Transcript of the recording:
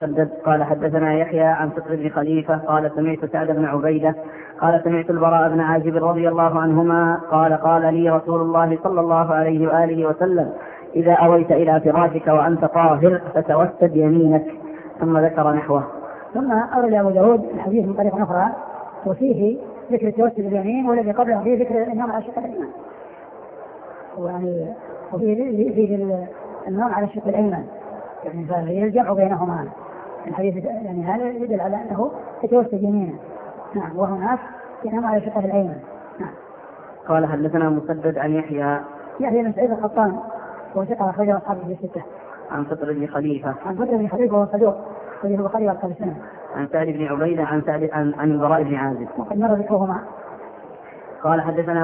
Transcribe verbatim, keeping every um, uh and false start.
قال حدثنا يحيى عن صقر بن خليفة قال سمعت سعد بن عبيدة قال سمعت البراء بن عازب رضي الله عنهما قال قال لي رسول الله صلى الله عليه وآله وسلم إذا أويت إلى فراشك وأنت طاهر فتوسد يمينك، ثم ذكر نحوه. ثم أورد أبو داود الحديث من طريق أخرى وفيه ذكر التوسد اليمين، والذي قبله فيه ذكر النوم على الشق الأيمن، ويعني وفيه النوم على الشق الأيمن، يعني فهي الجمع بينهما الحديث، يعني هذا يدل على أنه يتوسد يمينه. نعم، وهناك ينام على الشق الأيمن. نعم. قال حدثنا مسدد عن يحيى يحيى بن سعيد القطان وثقة أخرجه أصحابه في الستة. عن صقر بن خليفة عن صقر بن خليفة وهو صدوق أخرجه البخاري وأصحاب السنة. عن سعد بن عبيدة عن سعد عن, عن البراء بن عازب وقد مر ذكرهما. قال حدثنا